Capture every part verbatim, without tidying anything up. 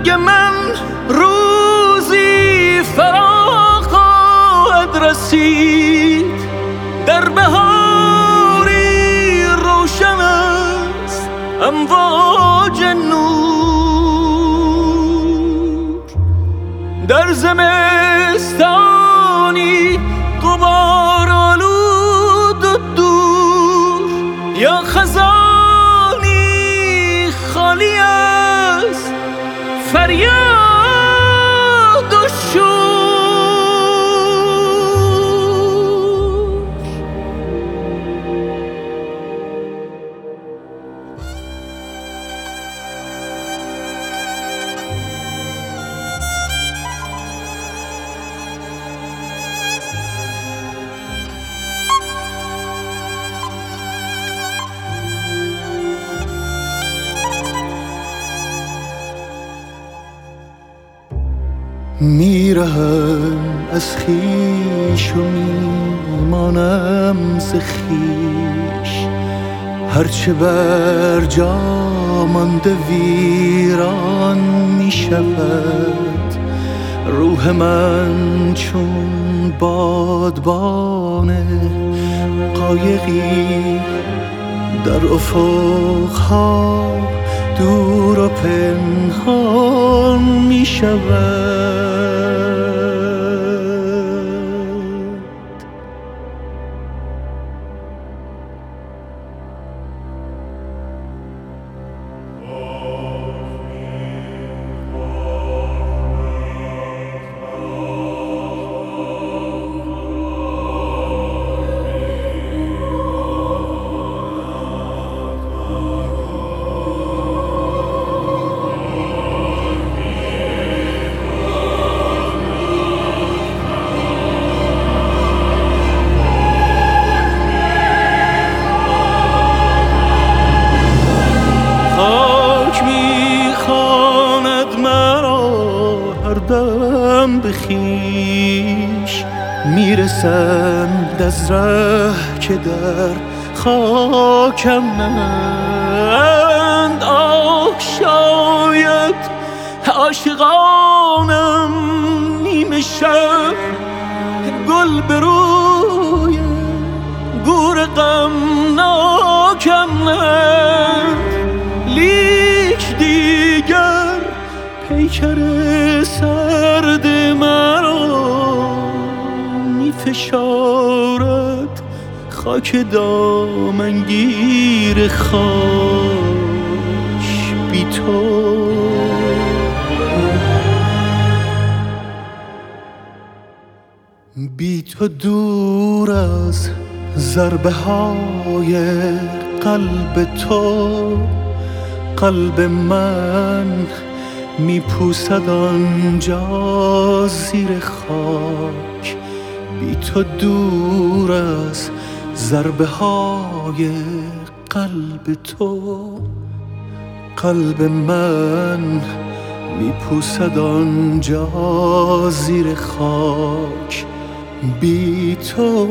مرگ من روزی فرا خواهد رسید، در بهاری روشن است امواج نور، در زمستانی غبار آلود و دور، یا خزانی خالی است فریاد و شور. میرهم از خویش و میمانم ز خویش، هرچه بر جا مانده ویران میشود. روح من چون بادبان قایقی در افقها دور و پنهان می شود. بخیش میرسند از ره که در خاکم نند. آه شاید عاشقانم نیمه شب گل به روی گور غمناکم نند، لیک دیگر پیکر سرد مرا می فشارد خاک دامنگیر خاک بی تو. بی تو دور از ضربه های قلب تو، قلب من می پوسد آنجا زیر خاک. بی تو دور از ضربه های قلب تو، قلب من می پوسد آنجا زیر خاک. بی تو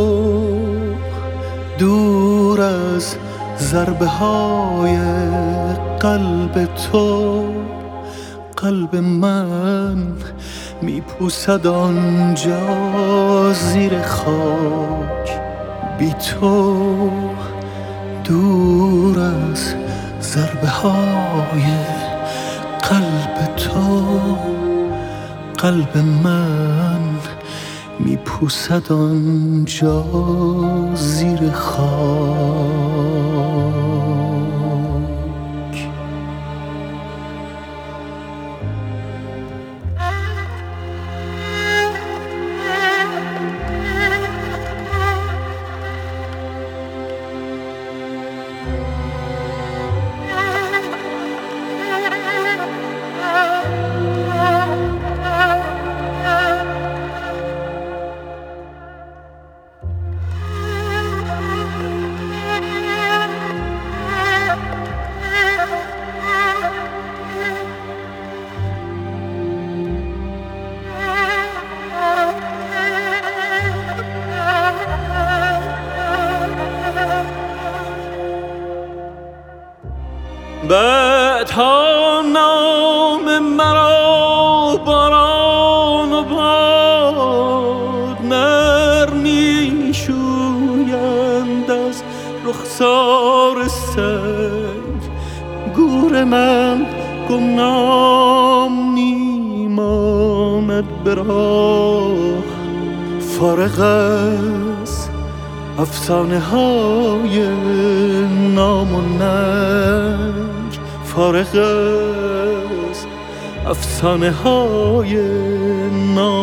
دور از ضربه های قلب تو، قلب من می پوسد آنجا زیر خاک. بی تو دور از ضربه های قلب تو، قلب من می پوسد آنجا زیر خاک. بعدها نام مرا باران و باد نرمی شویند از رخسار سنگ. گور من گمنام میماند به راه، فارغ از افسانه های نام و ننگ، فارغ از افسانه های نام